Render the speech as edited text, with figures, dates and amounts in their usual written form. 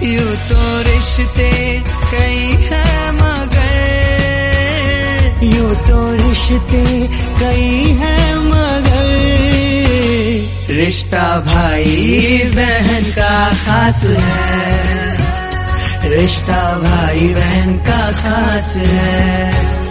यूं तो रिश्ते कई हैं मगर, यूं तो रिश्ते कई हैं मगर, रिश्ता भाई बहन का खास है, रिश्ता भाई बहन का खास है।